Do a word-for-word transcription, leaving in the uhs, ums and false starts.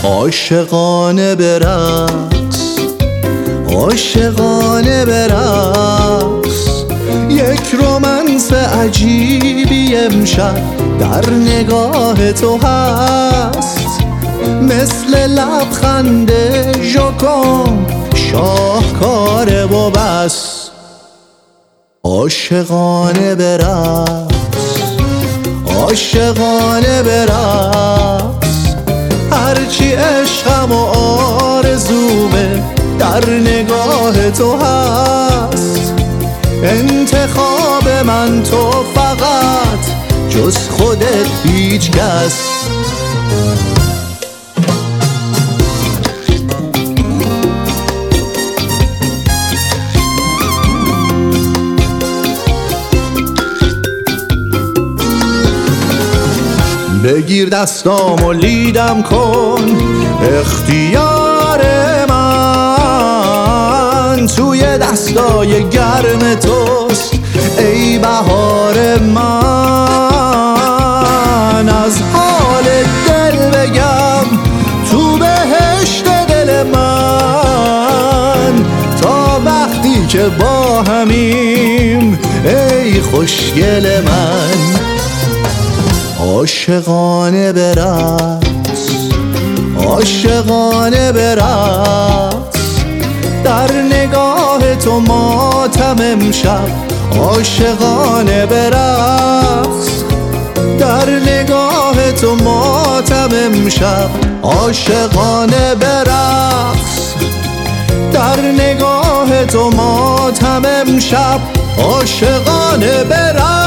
عاشقانه برقص، عاشقانه برقص. یک رومنس عجیبی امشب در نگاه تو هست، مثل لبخند ژاکن شاهکاره و بس. عاشقانه برقص، عاشقانه برقص. هرچی عشقم و آرزومه در نگاه تو هست. انتخاب من تو فقط، جز خودت هیچ کس. بگیر دستام و لیدم کن، اختیار من توی دستای گرم توست ای بهار من. از حال دل بگم تو بهشت دل من، تا وقتی که با همیم ای خوشگل من. عاشقانه برقص، عاشقانه برقص. در نگاه تو ماتم امشب عاشقانه برقص. در نگاه تو ماتم امشب عاشقانه برقص. در نگاه تو ماتم امشب عاشقانه برقص.